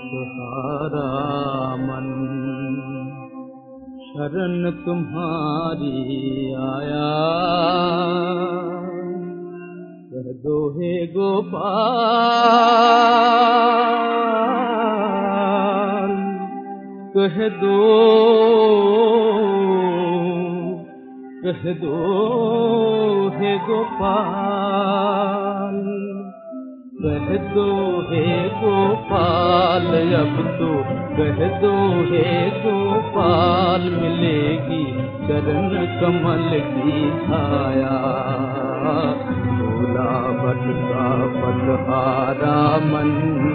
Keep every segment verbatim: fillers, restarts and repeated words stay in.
मतहारा मन, शरण तुम्हारी आया, कह दो हे गोपाल, कह दो कह दो हे गोपाल, कह दो हे गोपाल, अब तो कह दो हे गोपाल, मिलेगी चरण कमल की छाया, भोला भटका पथहारा मन,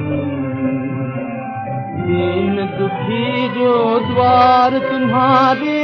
दीन दुखी जो द्वार तुम्हारे,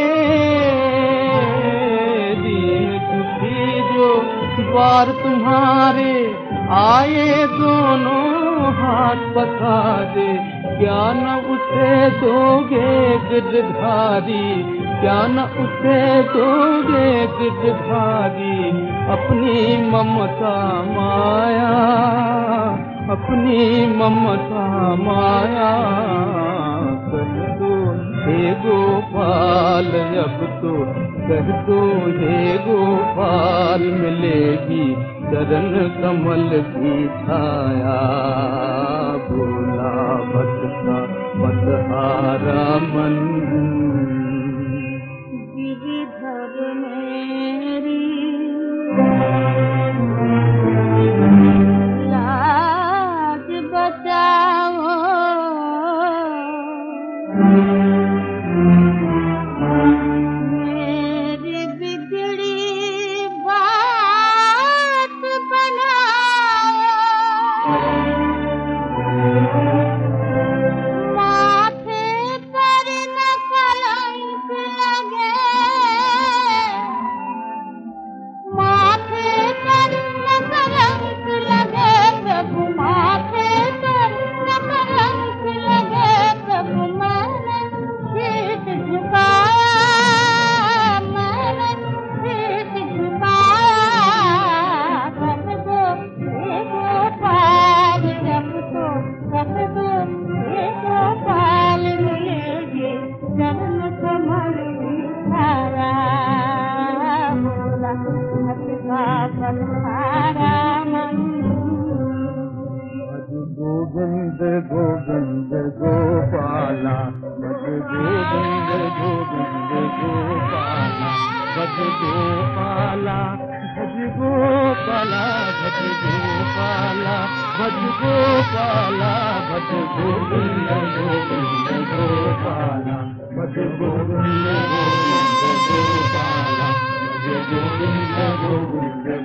दीन दुखी जो द्वार तुम्हारे, आए दोनों हाथ पसारे, क्या न उसे दोगे गिरधारी, क्या न उसे दोगे गिरधारी, अपनी ममता माया, अपनी ममता माया, कह दो हे गोपाल, अब तो कह दो हे गोपाल, मिलेगी चरण कमल की छाया, भोला भटका पथहारा मन, गिरिधर मेरी लाज बचाओ, मेरी बिगड़ी बात बनाओ, माथे पर न कलंक लगे, माथे पर न कलंक लगे प्रभु, माथे पर न कलंक लगे प्रभु, मैंने शीश झुकाया, मैंने शीश झुकाया, कह दो हे गोपाल, जब तो कह दो हे गोपाल, मिलेगी चरण कमल की छाया, भोला भटका पथहारा मन, भज गोविंद गोविंद गोपाला, भज गोविंद गोविंद गोपाला, भज गोपाला, भज गोपाला, भज गोपाला, भज गोपाला, भज गोविंद गोविंद गोपाला, भज गोविंद गोविंद गोपाला, भज गोविंद गोविंद